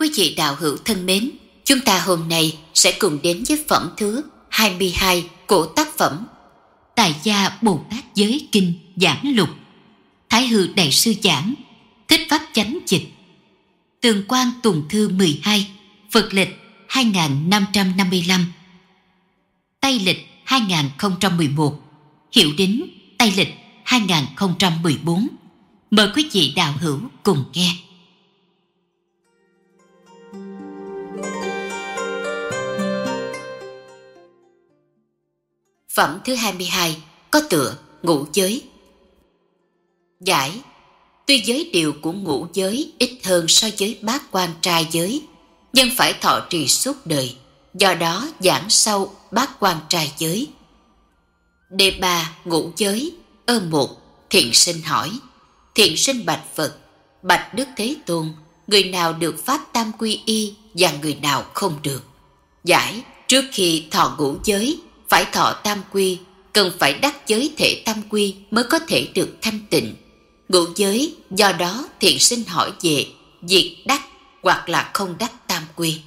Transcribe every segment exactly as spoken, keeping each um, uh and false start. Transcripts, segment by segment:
Quý vị đạo hữu thân mến, chúng ta hôm nay sẽ cùng đến với phẩm thứ hai mươi hai của tác phẩm Tại Gia Bồ Tát Giới Kinh Giảng Lục, Thái Hư Đại Sư giảng, Thích Pháp Chánh dịch, Tường Quang Tùng Thư mười hai, Phật lịch hai nghìn năm trăm năm mươi lăm, Tây lịch hai nghìn không trăm mười một, Hiệu Đính Tây lịch hai nghìn không trăm mười bốn. Mời quý vị đạo hữu cùng nghe. Phẩm thứ hai mươi hai có tựa ngũ giới. Giải: tuy giới điều của ngũ giới ít hơn so với bát quan trai giới, nhưng phải thọ trì suốt đời, do đó giảng sau bát quan trai giới. Đề ba ngũ giới. Ơ một. Thiện sinh hỏi: thiện sinh bạch Phật, bạch Đức Thế Tôn, người nào được pháp tam quy y và người nào không được? Giải: trước khi thọ ngũ giới phải thọ tam quy, cần phải đắc giới thể tam quy mới có thể được thanh tịnh. Ngũ giới, do đó thiện sinh hỏi về việc đắc hoặc là không đắc tam quy.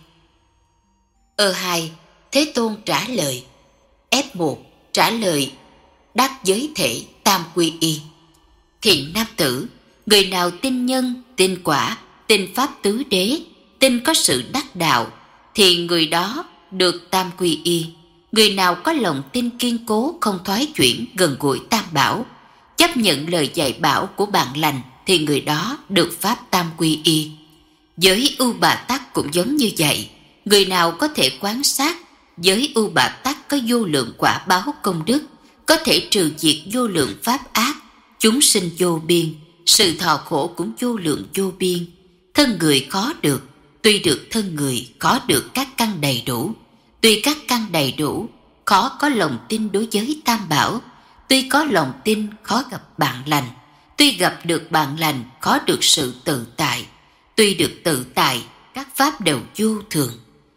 Ơ hai. Thế Tôn trả lời. Ép một. Trả lời đắc giới thể tam quy y. Thiện nam tử, người nào tin nhân, tin quả, tin pháp tứ đế, tin có sự đắc đạo, thì người đó được tam quy y. Người nào có lòng tin kiên cố, không thoái chuyển, gần gũi tam bảo, chấp nhận lời dạy bảo của bạn lành, thì người đó được pháp tam quy y. Giới ưu bà tắc cũng giống như vậy. Người nào có thể quán sát giới ưu bà tắc có vô lượng quả báo công đức, có thể trừ diệt vô lượng pháp ác, chúng sinh vô biên, sự thọ khổ cũng vô lượng vô biên. Thân người khó được, tuy được thân người, khó được các căn đầy đủ. Tuy các căn đầy đủ, khó có lòng tin đối với tam bảo. Tuy có lòng tin, khó gặp bạn lành. Tuy gặp được bạn lành, khó được sự tự tại. Tuy được tự tại, các pháp đều vô thường.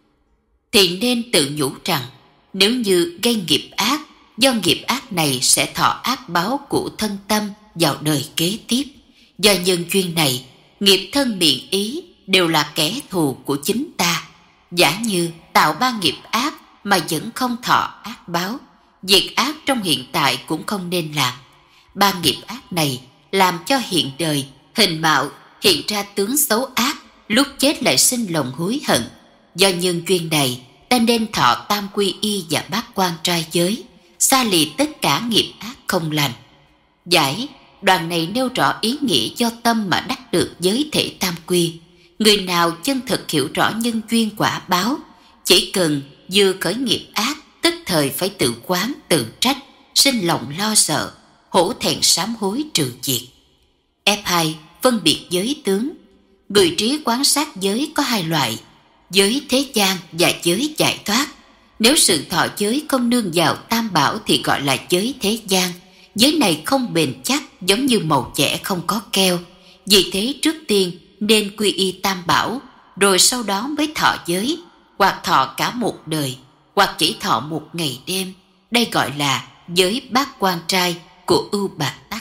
Thì nên tự nhủ rằng, nếu như gây nghiệp ác, do nghiệp ác này sẽ thọ ác báo của thân tâm vào đời kế tiếp. Do nhân duyên này, nghiệp thân miệng ý đều là kẻ thù của chính ta. Giả như tạo ba nghiệp ác mà vẫn không thọ ác báo, việc ác trong hiện tại cũng không nên làm. Ba nghiệp ác này làm cho hiện đời hình mạo hiện ra tướng xấu ác, lúc chết lại sinh lòng hối hận. Do nhân duyên này, ta nên thọ tam quy y và bát quan trai giới, xa lìa tất cả nghiệp ác không lành. Giải: đoạn này nêu rõ ý nghĩa do tâm mà đắc được giới thể tam quy. Người nào chân thực hiểu rõ nhân duyên quả báo, chỉ cần vừa khởi nghiệp ác, tức thời phải tự quán tự trách, sinh lòng lo sợ, hổ thẹn sám hối trừ diệt. F hai. Phân biệt giới tướng. Người trí quán sát giới có hai loại: giới thế gian và giới giải thoát. Nếu sự thọ giới không nương vào tam bảo thì gọi là giới thế gian. Giới này không bền chắc, giống như màu chẻ không có keo. Vì thế trước tiên nên quy y tam bảo, rồi sau đó mới thọ giới, hoặc thọ cả một đời, hoặc chỉ thọ một ngày đêm. Đây gọi là giới bát quan trai của ưu bà tắc.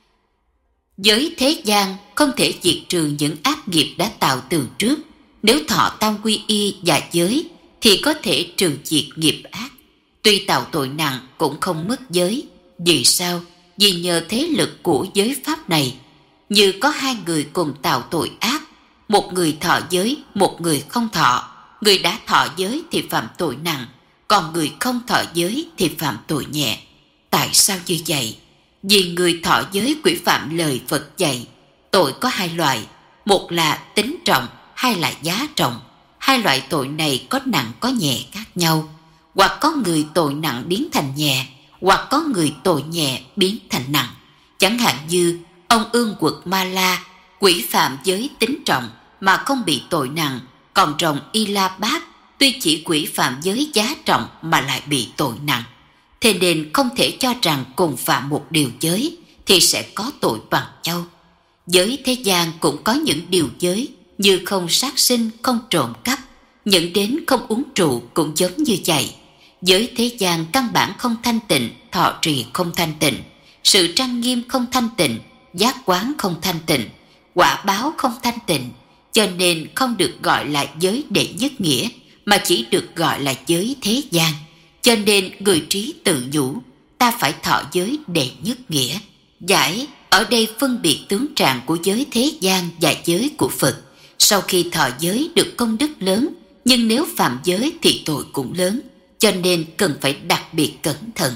Giới thế gian không thể diệt trừ những ác nghiệp đã tạo từ trước. Nếu thọ tam quy y và giới thì có thể trừ diệt nghiệp ác. Tuy tạo tội nặng cũng không mất giới. Vì sao? Vì nhờ thế lực của giới pháp này. Như có hai người cùng tạo tội ác, một người thọ giới, một người không thọ. Người đã thọ giới thì phạm tội nặng, còn người không thọ giới thì phạm tội nhẹ. Tại sao như vậy? Vì người thọ giới quỷ phạm lời Phật dạy. Tội có hai loại, một là tính trọng, hai là giá trọng. Hai loại tội này có nặng có nhẹ khác nhau. Hoặc có người tội nặng biến thành nhẹ, hoặc có người tội nhẹ biến thành nặng. Chẳng hạn như ông Ương Quật Ma La quỷ phạm giới tính trọng mà không bị tội nặng, còn rồng Y La Bát tuy chỉ quỷ phạm giới giá trọng mà lại bị tội nặng. Thế nên không thể cho rằng cùng phạm một điều giới thì sẽ có tội bằng nhau. Giới thế gian cũng có những điều giới như không sát sinh, không trộm cắp, nhận đến không uống rượu cũng giống như vậy. Giới thế gian căn bản không thanh tịnh, thọ trì không thanh tịnh, sự trang nghiêm không thanh tịnh, giác quán không thanh tịnh, quả báo không thanh tịnh, cho nên không được gọi là giới đệ nhất nghĩa, mà chỉ được gọi là giới thế gian. Cho nên người trí tự nhủ, ta phải thọ giới đệ nhất nghĩa. Giải ở đây phân biệt tướng trạng của giới thế gian và giới của Phật. Sau khi thọ giới được công đức lớn, nhưng nếu phạm giới thì tội cũng lớn, cho nên cần phải đặc biệt cẩn thận.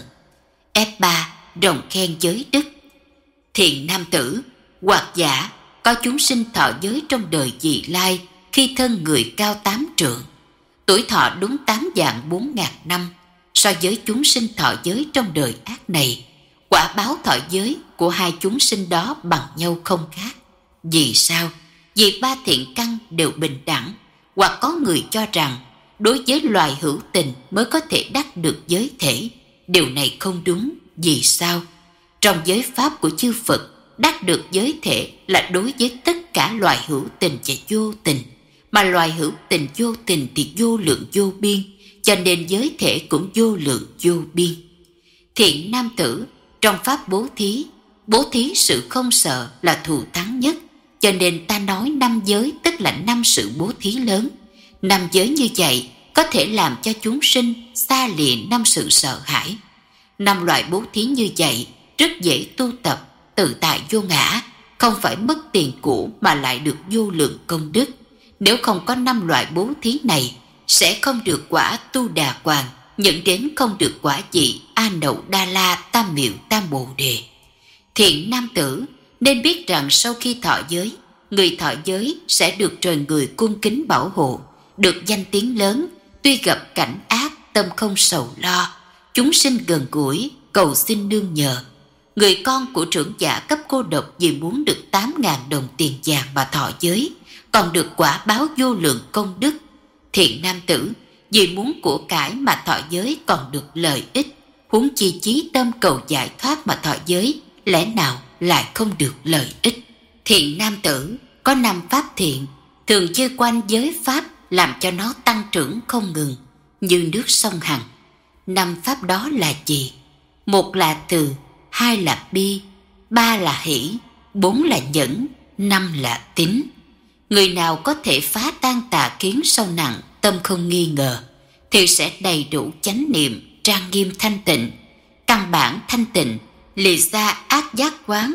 F ba. Rồng khen giới đức. Thiện nam tử, hoặc giả có chúng sinh thọ giới trong đời vị lai, khi thân người cao tám trượng, tuổi thọ đúng tám vạn bốn ngàn năm. So với chúng sinh thọ giới trong đời ác này, quả báo thọ giới của hai chúng sinh đó bằng nhau không khác. Vì sao? Vì ba thiện căn đều bình đẳng. Hoặc có người cho rằng đối với loài hữu tình mới có thể đắc được giới thể. Điều này không đúng. Vì sao? Trong giới pháp của chư Phật, đắc được giới thể là đối với tất cả loài hữu tình và vô tình, mà loài hữu tình vô tình thì vô lượng vô biên, cho nên giới thể cũng vô lượng vô biên. Thiện nam tử, trong pháp bố thí, bố thí sự không sợ là thù thắng nhất, cho nên ta nói năm giới tức là năm sự bố thí lớn. Năm giới như vậy có thể làm cho chúng sinh xa lìa năm sự sợ hãi. Năm loại bố thí như vậy rất dễ tu tập, tự tại vô ngã, không phải mất tiền cũ mà lại được vô lượng công đức. Nếu không có năm loại bố thí này, sẽ không được quả tu đà hoàng, nhận đến không được quả vị A Nậu Đa La Tam Miệu Tam Bồ Đề. Thiện nam tử, nên biết rằng sau khi thọ giới, người thọ giới sẽ được trời người cung kính bảo hộ, được danh tiếng lớn, tuy gặp cảnh ác tâm không sầu lo, chúng sinh gần gũi, cầu xin nương nhờ. Người con của trưởng giả cấp cô độc vì muốn được tám ngàn đồng tiền vàng mà thọ giới, còn được quả báo vô lượng công đức. Thiện nam tử, vì muốn của cải mà thọ giới còn được lợi ích, huống chi chí tâm cầu giải thoát mà thọ giới, lẽ nào lại không được lợi ích. Thiện nam tử, có năm pháp thiện, thường chơi quanh giới pháp làm cho nó tăng trưởng không ngừng, như nước sông Hằng. Năm pháp đó là gì? Một là từ, hai là bi, ba là hỷ, bốn là nhẫn, năm là tín. Người nào có thể phá tan tà kiến sâu nặng, tâm không nghi ngờ, thì sẽ đầy đủ chánh niệm, trang nghiêm thanh tịnh, căn bản thanh tịnh, lìa xa ác giác quán.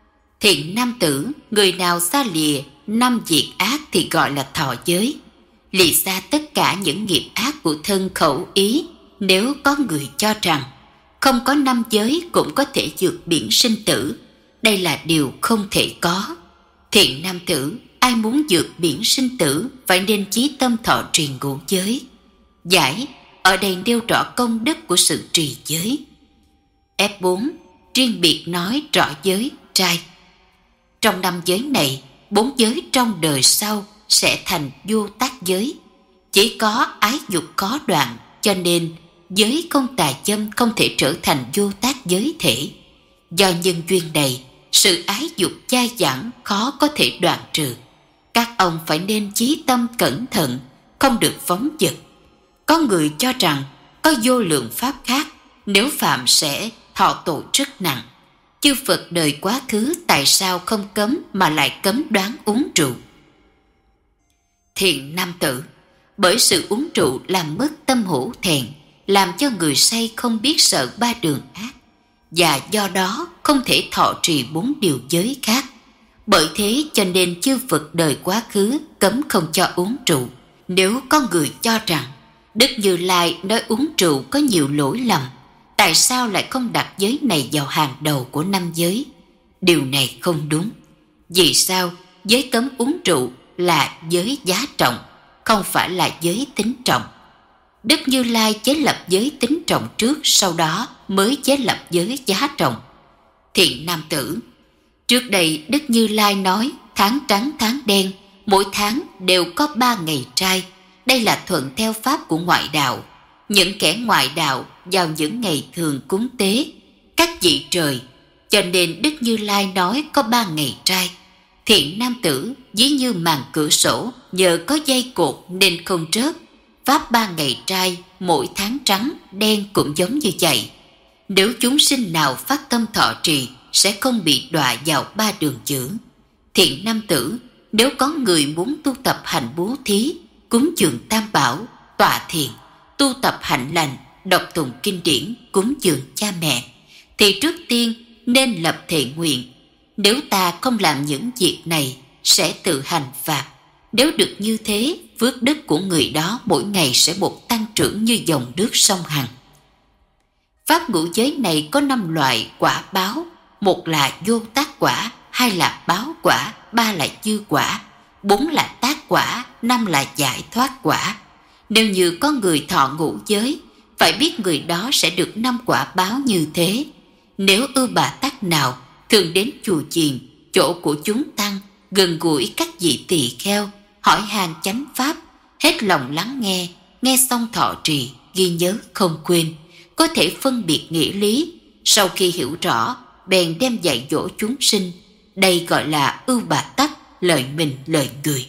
Thiện nam tử, người nào xa lìa năm việc ác thì gọi là thọ giới, lìa xa tất cả những nghiệp ác của thân khẩu ý. Nếu có người cho rằng không có năm giới cũng có thể vượt biển sinh tử, đây là điều không thể có. Thiện nam tử, ai muốn vượt biển sinh tử phải nên chí tâm thọ trì ngũ giới. Giải ở đây nêu rõ công đức của sự trì giới. F bốn. Riêng biệt nói rõ giới trai. Trong năm giới này, bốn giới trong đời sau sẽ thành vô tác giới. Chỉ có ái dục có đoạn, cho nên giới không tà dâm không thể trở thành vô tác giới thể. Do nhân duyên này, sự ái dục dai dẳng khó có thể đoạn trừ. Các ông phải nên chí tâm cẩn thận, không được phóng dật. Có người cho rằng có vô lượng pháp khác, nếu phạm sẽ thọ tội rất nặng. Chư Phật đời quá khứ tại sao không cấm mà lại cấm đoán uống rượu? Thiện nam tử, bởi sự uống rượu làm mất tâm hổ thẹn, làm cho người say không biết sợ ba đường ác, và do đó không thể thọ trì bốn điều giới khác. Bởi thế cho nên chư Phật đời quá khứ cấm không cho uống rượu. Nếu có người cho rằng Đức Như Lai nói uống rượu có nhiều lỗi lầm, tại sao lại không đặt giới này vào hàng đầu của năm giới? Điều này không đúng. Vì sao? Giới cấm uống rượu là giới giá trọng, không phải là giới tính trọng. Đức Như Lai chế lập giới tính trọng trước, sau đó mới chế lập giới giá trọng. Thiện nam tử, trước đây Đức Như Lai nói tháng trắng tháng đen, mỗi tháng đều có ba ngày trai. Đây là thuận theo pháp của ngoại đạo. Những kẻ ngoại đạo vào những ngày thường cúng tế các vị trời, cho nên Đức Như Lai nói có ba ngày trai. Thiện nam tử, ví như màn cửa sổ, nhờ có dây cột nên không rớt. Pháp ba ngày trai, mỗi tháng trắng, đen cũng giống như vậy. Nếu chúng sinh nào phát tâm thọ trì, sẽ không bị đọa vào ba đường chữ. Thiện nam tử, nếu có người muốn tu tập hạnh bố thí, cúng dường tam bảo, tọa thiền, tu tập hạnh lành, đọc tụng kinh điển, cúng dường cha mẹ, thì trước tiên nên lập thệ nguyện. Nếu ta không làm những việc này, sẽ tự hành phạt. Nếu được như thế, phước đức của người đó mỗi ngày sẽ một tăng trưởng như dòng nước sông Hằng. Pháp ngũ giới này có năm loại quả báo. Một là vô tác quả, hai là báo quả, ba là dư quả, bốn là tác quả, năm là giải thoát quả. Nếu như có người thọ ngũ giới, phải biết người đó sẽ được năm quả báo như thế. Nếu ưu bà tắc nào thường đến chùa chiền, chỗ của chúng tăng, gần gũi các vị tỳ kheo, hỏi han chánh pháp, hết lòng lắng nghe, nghe xong thọ trì, ghi nhớ không quên, có thể phân biệt nghĩa lý, sau khi hiểu rõ, bèn đem dạy dỗ chúng sinh. Đây gọi là ưu bà tắc, lợi mình lợi người.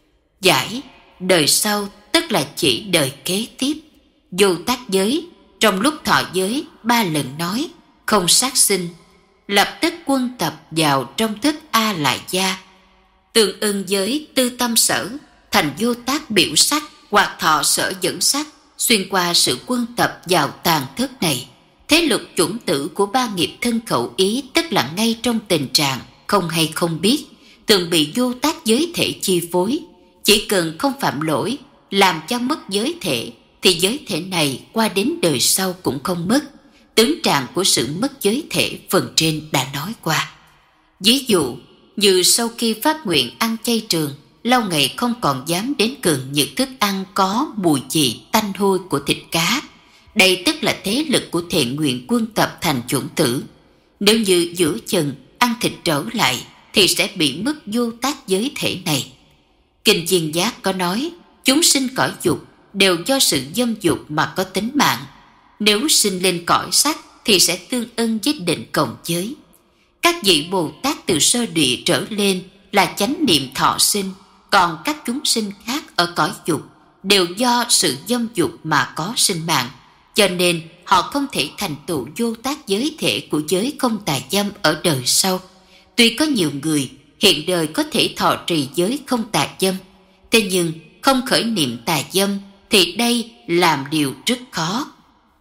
Giải, đời sau tức là chỉ đời kế tiếp. Vô tác giới, trong lúc thọ giới ba lần nói không sát sinh, lập tức quân tập vào trong thức A Lại Gia, tương ưng giới tư tâm sở, thành vô tác biểu sắc hoặc thọ sở dẫn sắc, xuyên qua sự quân tập vào tàn thức này. Thế luật chủng tử của ba nghiệp thân khẩu ý, tức là ngay trong tình trạng không hay không biết, thường bị vô tác giới thể chi phối. Chỉ cần không phạm lỗi, làm cho mất giới thể, thì giới thể này qua đến đời sau cũng không mất. Tướng trạng của sự mất giới thể phần trên đã nói qua. Ví dụ như sau khi phát nguyện ăn chay trường, lâu ngày không còn dám đến gần những thức ăn có mùi vị tanh hôi của thịt cá. Đây tức là thế lực của thệ nguyện quân tập thành chủng tử. Nếu như giữa chừng ăn thịt trở lại, thì sẽ bị mất vô tác giới thể này. Kinh Diên Giác có nói, chúng sinh cõi dục đều do sự dâm dục mà có tính mạng. Nếu sinh lên cõi sắc thì sẽ tương ưng với định cộng giới. Các vị Bồ Tát từ sơ địa trở lên là chánh niệm thọ sinh, còn các chúng sinh khác ở cõi dục đều do sự dâm dục mà có sinh mạng, cho nên họ không thể thành tựu vô tác giới thể của giới không tà dâm ở đời sau. Tuy có nhiều người hiện đời có thể thọ trì giới không tà dâm, thế nhưng không khởi niệm tà dâm thì đây làm điều rất khó.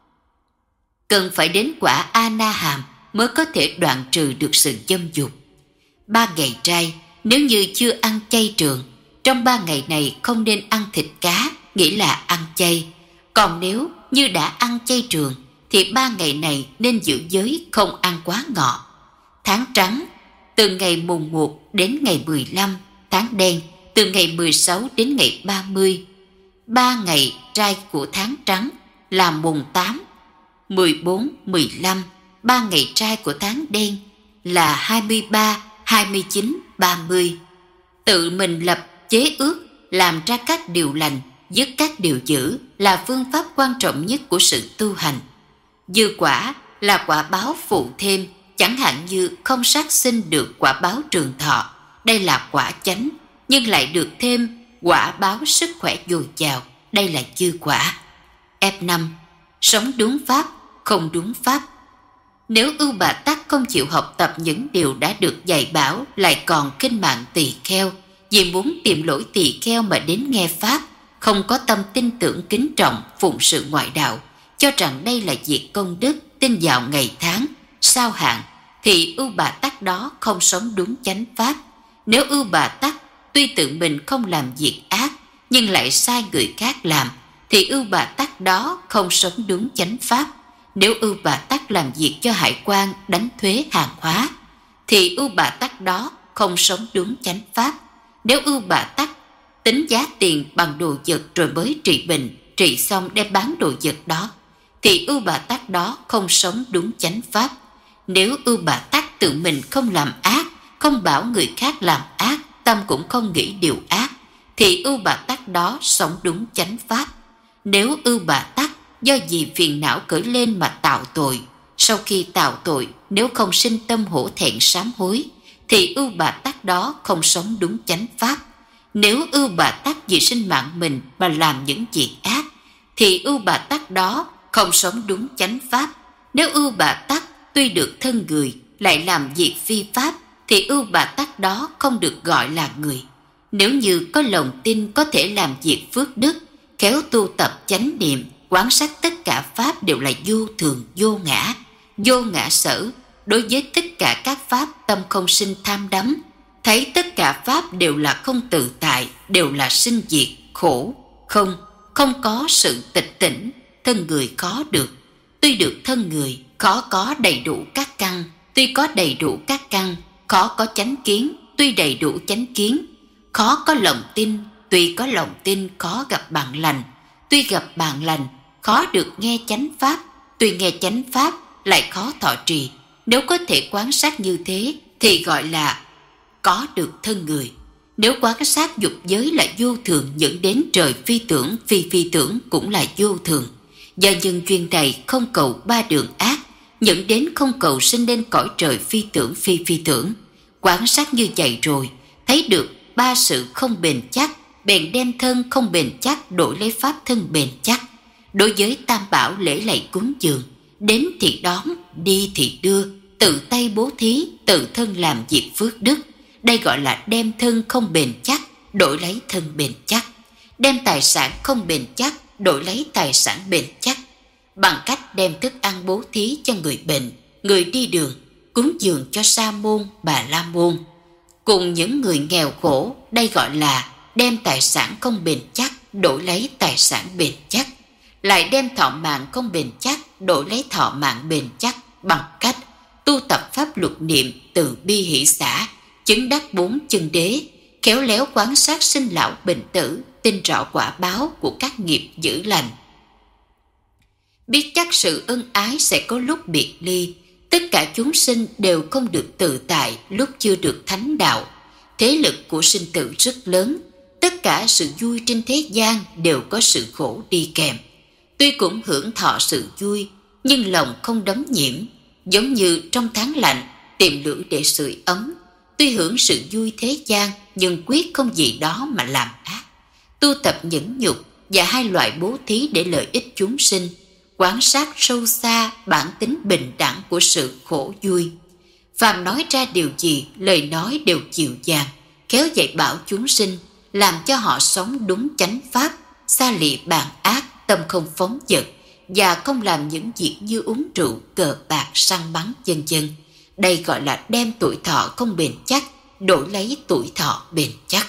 Cần phải đến quả A-na-hàm mới có thể đoạn trừ được sự dâm dục. Ba ngày trai, nếu như chưa ăn chay trường, trong ba ngày này không nên ăn thịt cá, nghĩa là ăn chay. Còn nếu như đã ăn chay trường, thì ba ngày này nên giữ giới không ăn quá ngọ. Tháng trắng, từ ngày mùng một đến ngày mười lăm, tháng đen, từ ngày mười sáu đến ngày ba mươi. Ba ngày trai của tháng trắng là mùng tám, mười bốn, mười lăm. Ba ngày trai của tháng đen là hai mươi ba, hai mươi chín, ba mươi. Tự mình lập chế ước, làm ra các điều lành, dứt các điều dữ là phương pháp quan trọng nhất của sự tu hành. Dư quả là quả báo phụ thêm, chẳng hạn như không sát sinh được quả báo trường thọ. Đây là quả chánh, nhưng lại được thêm quả báo sức khỏe dồi dào. Đây là dư quả. F năm. Sống đúng pháp, không đúng pháp. Nếu ưu bà tắc không chịu học tập những điều đã được dạy bảo, lại còn khinh mạng tỳ kheo, vì muốn tìm lỗi tỳ kheo mà đến nghe pháp, không có tâm tin tưởng kính trọng phụng sự ngoại đạo, cho rằng đây là việc công đức, tin vào ngày tháng sao hạn, thì ưu bà tắc đó không sống đúng chánh pháp. Nếu ưu bà tắc tuy tự mình không làm việc ác, nhưng lại sai người khác làm, thì ưu bà tắc đó không sống đúng chánh pháp. Nếu ưu bà tắc làm việc cho hải quan đánh thuế hàng hóa, thì ưu bà tắc đó không sống đúng chánh pháp. Nếu ưu bà tắc tính giá tiền bằng đồ vật rồi mới trị bệnh, trị xong đem bán đồ vật đó, thì ưu bà tắc đó không sống đúng chánh pháp. Nếu ưu bà tắc tự mình không làm ác, không bảo người khác làm ác, tâm cũng không nghĩ điều ác, thì ưu bà tắc đó sống đúng chánh pháp. Nếu ưu bà tắc do vì phiền não khởi lên mà tạo tội, sau khi tạo tội nếu không sinh tâm hổ thẹn sám hối, thì ưu bà tắc đó không sống đúng chánh pháp. Nếu ưu bà tắc vì sinh mạng mình mà làm những việc ác, thì ưu bà tắc đó không sống đúng chánh pháp. Nếu ưu bà tắc tuy được thân người lại làm việc phi pháp, thì ưu bà tắc đó không được gọi là người. Nếu như có lòng tin có thể làm việc phước đức, khéo tu tập chánh niệm, quán sát tất cả pháp đều là vô thường, vô ngã, vô ngã sở. Đối với tất cả các pháp tâm không sinh tham đắm, thấy tất cả pháp đều là không tự tại, đều là sinh diệt, khổ, không, không có sự tịch tỉnh, thân người khó được. Tuy được thân người, khó có đầy đủ các căn, tuy có đầy đủ các căn, khó có chánh kiến, tuy đầy đủ chánh kiến, khó có lòng tin, tuy có lòng tin, khó gặp bạn lành, tuy gặp bạn lành, khó được nghe chánh pháp, tuy nghe chánh pháp, lại khó thọ trì. Nếu có thể quán sát như thế thì gọi là có được thân người. Nếu quán sát dục giới là vô thường, dẫn đến trời phi tưởng, phi phi tưởng cũng là vô thường. Do nhân duyên này không cầu ba đường ác, dẫn đến không cầu sinh lên cõi trời phi tưởng, phi phi tưởng. Quán sát như vậy rồi, thấy được ba sự không bền chắc, bèn đem thân không bền chắc đổi lấy pháp thân bền chắc. Đối với tam bảo lễ lạy cúng dường, đến thì đón, đi thì đưa, tự tay bố thí, tự thân làm việc phước đức. Đây gọi là đem thân không bền chắc đổi lấy thân bền chắc, đem tài sản không bền chắc đổi lấy tài sản bền chắc. Bằng cách đem thức ăn bố thí cho người bệnh, người đi đường, cúng dường cho sa môn, bà la môn, cùng những người nghèo khổ. Đây gọi là đem tài sản không bền chắc đổi lấy tài sản bền chắc. Lại đem thọ mạng không bền chắc đổi lấy thọ mạng bền chắc bằng cách tu tập pháp luật niệm từ bi hỷ xả, chứng đắc bốn chân đế, khéo léo quán sát sinh lão bệnh tử, tin rõ quả báo của các nghiệp dữ lành. Biết chắc sự ân ái sẽ có lúc biệt ly, tất cả chúng sinh đều không được tự tại lúc chưa được thánh đạo. Thế lực của sinh tử rất lớn, tất cả sự vui trên thế gian đều có sự khổ đi kèm. Tuy cũng hưởng thọ sự vui, nhưng lòng không đắm nhiễm, giống như trong tháng lạnh tìm lửa để sưởi ấm. Tuy hưởng sự vui thế gian, nhưng quyết không vì đó mà làm ác. Tu tập nhẫn nhục và hai loại bố thí để lợi ích chúng sinh, quán sát sâu xa bản tính bình đẳng của sự khổ vui. Phàm nói ra điều gì, lời nói đều dịu dàng, khéo dạy bảo chúng sinh, làm cho họ sống đúng chánh pháp, xa lìa bàn ác, tâm không phóng dật, và không làm những việc như uống rượu, cờ bạc, săn bắn vân vân. Đây gọi là đem tuổi thọ không bền chắc đổi lấy tuổi thọ bền chắc.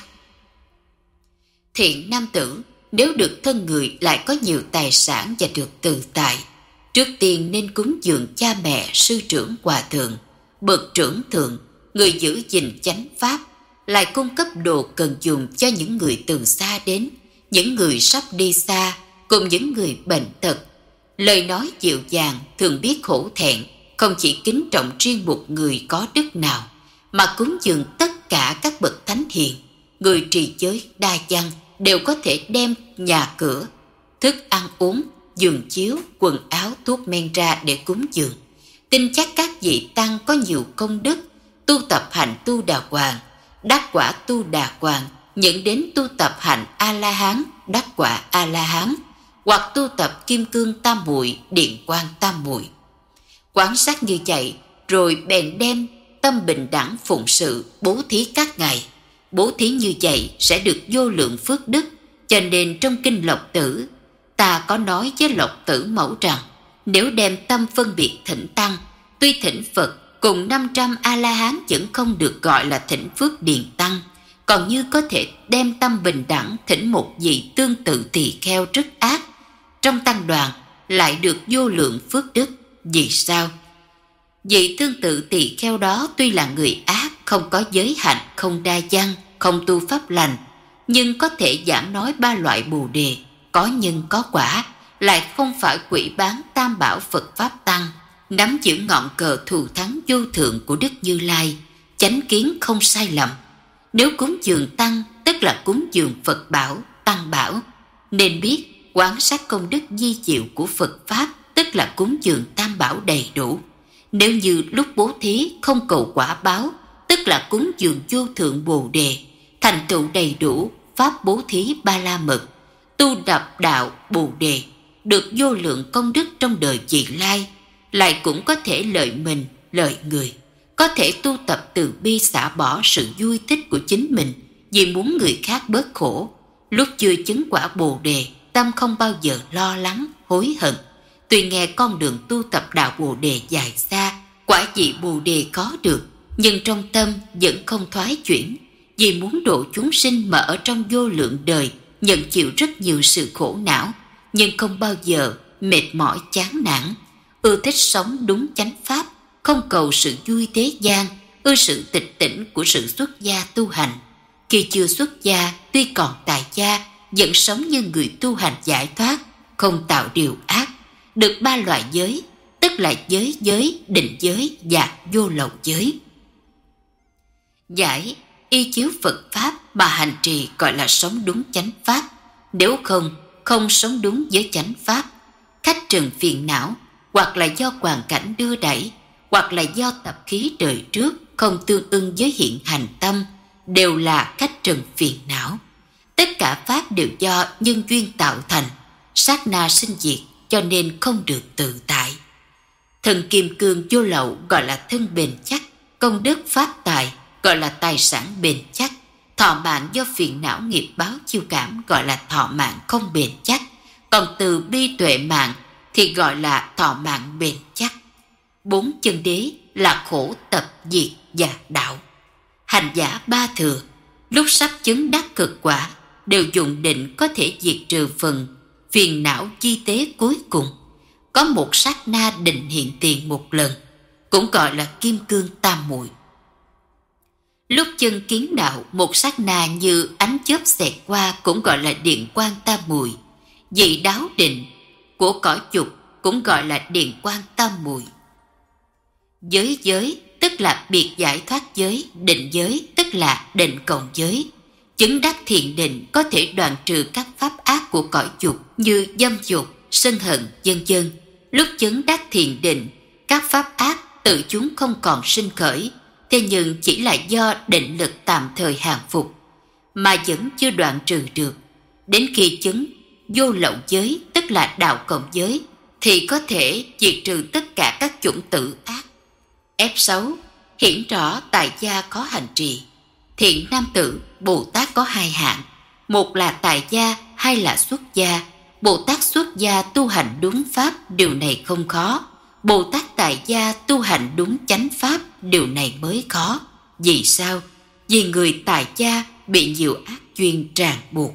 Thiện nam tử, nếu được thân người lại có nhiều tài sản và được tự tại, trước tiên nên cúng dường cha mẹ, sư trưởng, hòa thượng, bậc trưởng thượng, người giữ gìn chánh pháp, lại cung cấp đồ cần dùng cho những người từ xa đến, những người sắp đi xa, cùng những người bệnh tật. Lời nói dịu dàng, thường biết hổ thẹn, không chỉ kính trọng riêng một người có đức nào, mà cúng dường tất cả các bậc thánh hiền. Người trì giới đa văn đều có thể đem nhà cửa, thức ăn uống, giường chiếu, quần áo, thuốc men ra để cúng dường. Tin chắc các vị tăng có nhiều công đức, tu tập hạnh tu đà hoàng, đắc quả tu đà hoàng, dẫn đến tu tập hạnh A-la-hán, đắc quả A-la-hán, hoặc tu tập kim cương tam muội, điện quang tam muội. Quán sát như vậy, rồi bèn đem tâm bình đẳng phụng sự, bố thí các ngày. Bố thí như vậy sẽ được vô lượng phước đức. Cho nên trong kinh Lộc Tử, ta có nói với Lộc Tử mẫu rằng, nếu đem tâm phân biệt thỉnh tăng, tuy thỉnh Phật cùng năm trăm A-la-hán vẫn không được gọi là thỉnh phước điền tăng. Còn như có thể đem tâm bình đẳng thỉnh một vị tương tự tỳ kheo rất ác, trong tăng đoàn lại được vô lượng phước đức. Vì sao? Vị tương tự tỳ kheo đó tuy là người ác, không có giới hạnh, không đa văn, không tu pháp lành, nhưng có thể giảng nói ba loại bồ đề, có nhân có quả, lại không phải quỷ bán tam bảo Phật Pháp Tăng, nắm giữ ngọn cờ thù thắng vô thượng của Đức Như Lai, chánh kiến không sai lầm. Nếu cúng dường tăng, tức là cúng dường Phật bảo, tăng bảo, nên biết quán sát công đức di diệu của Phật Pháp, tức là cúng dường tam bảo đầy đủ. Nếu như lúc bố thí không cầu quả báo, tức là cúng dường vô thượng bồ đề, thành tựu đầy đủ pháp bố thí ba la mật, tu đập đạo bồ đề, được vô lượng công đức trong đời vị lai, lại cũng có thể lợi mình, lợi người, có thể tu tập từ bi xả bỏ sự vui thích của chính mình, vì muốn người khác bớt khổ. Lúc chưa chứng quả Bồ Đề, tâm không bao giờ lo lắng, hối hận. Tuy nghe con đường tu tập đạo Bồ Đề dài xa, quả vị Bồ Đề có được, nhưng trong tâm vẫn không thoái chuyển. Vì muốn độ chúng sinh mà ở trong vô lượng đời nhận chịu rất nhiều sự khổ não, nhưng không bao giờ mệt mỏi chán nản. Ưa thích sống đúng chánh pháp, không cầu sự vui thế gian, ưa sự tịch tỉnh của sự xuất gia tu hành. Khi chưa xuất gia, tuy còn tại gia, vẫn sống như người tu hành giải thoát, không tạo điều ác. Được ba loại giới, tức là giới giới, định giới và vô lậu giới. Giải y chiếu Phật Pháp mà hành trì gọi là sống đúng chánh Pháp. Nếu không, không sống đúng với chánh Pháp. Khách trần phiền não, hoặc là do hoàn cảnh đưa đẩy, hoặc là do tập khí đời trước không tương ưng với hiện hành tâm, đều là khách trần phiền não. Tất cả Pháp đều do nhân duyên tạo thành, sát na sinh diệt, cho nên không được tự tại. Thần kim cương vô lậu gọi là thân bền chắc, công đức pháp tài gọi là tài sản bền chắc, thọ mạng do phiền não nghiệp báo chiêu cảm gọi là thọ mạng không bền chắc, còn từ bi tuệ mạng thì gọi là thọ mạng bền chắc. Bốn chân đế là khổ, tập, diệt và đạo. Hành giả ba thừa lúc sắp chứng đắc cực quả đều dùng định có thể diệt trừ phần phiền não chi tế cuối cùng. Có một sát na định hiện tiền một lần, cũng gọi là kim cương tam muội. Lúc chân kiến đạo, một sát na như ánh chớp xẹt qua cũng gọi là điện quang tam muội. Vị đáo định của cõi dục cũng gọi là điện quang tam muội. Giới giới tức là biệt giải thoát giới, định giới tức là định cộng giới. Chứng đắc thiện định có thể đoạn trừ các pháp ác của cõi dục như dâm dục, sân hận, vân vân. Lúc chứng đắc thiện định, các pháp ác tự chúng không còn sinh khởi, thế nhưng chỉ là do định lực tạm thời hàng phục, mà vẫn chưa đoạn trừ được. Đến khi chứng vô lậu giới, tức là đạo cộng giới, thì có thể diệt trừ tất cả các chủng tử ác. Ép sáu. Hiển rõ tại gia có hành trì. Thiện nam tử, Bồ Tát có hai hạng. Một là tại gia, hai là xuất gia. Bồ Tát xuất gia tu hành đúng pháp, điều này không khó. Bồ Tát tại gia tu hành đúng chánh pháp, điều này mới khó. Vì sao? Vì người tại gia bị nhiều ác duyên ràng buộc.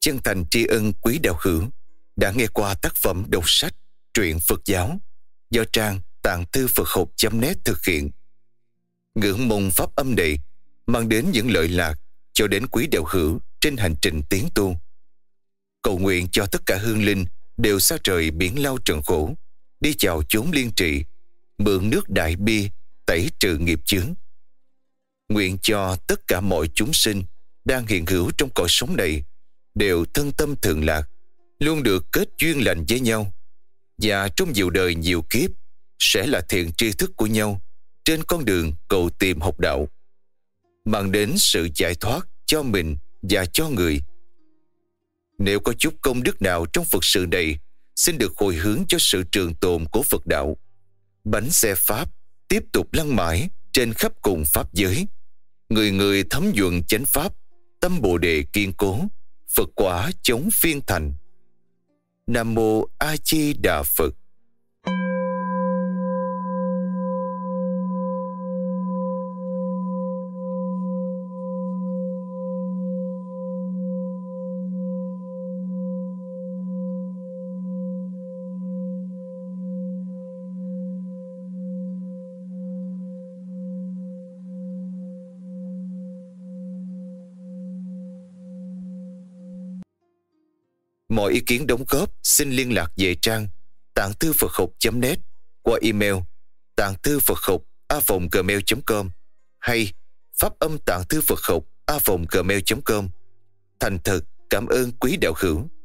Chân thành tri ân quý đạo hữu đã nghe qua tác phẩm đọc sách truyện Phật giáo do trang tạng thư Phật học chấm net thực hiện. Ngưỡng mong pháp âm này mang đến những lợi lạc cho đến quý đạo hữu trên hành trình tiến tu. Cầu nguyện cho tất cả hương linh đều xa trời biển lao trần khổ, đi chào chốn liên trị, mượn nước đại bi tẩy trừ nghiệp chướng. Nguyện cho tất cả mọi chúng sinh đang hiện hữu trong cõi sống này đều thân tâm thường lạc, luôn được kết duyên lành với nhau, và trong nhiều đời nhiều kiếp sẽ là thiện tri thức của nhau trên con đường cầu tìm học đạo, mang đến sự giải thoát cho mình và cho người. Nếu có chút công đức nào trong Phật sự này, xin được hồi hướng cho sự trường tồn của Phật đạo. Bánh xe Pháp tiếp tục lăn mãi trên khắp cùng Pháp giới. Người người thấm nhuận chánh Pháp, tâm Bồ Đề kiên cố, Phật quả chống phiên thành. Nam Mô A Di Đà Phật. Mọi ý kiến đóng góp xin liên lạc về trang tạng thư Phật học chấm net qua email tạng thư Phật học a vòng gmail chấm com hay pháp âm tạng thư Phật học a vòng gmail chấm com. Thành thật cảm ơn quý đạo hữu.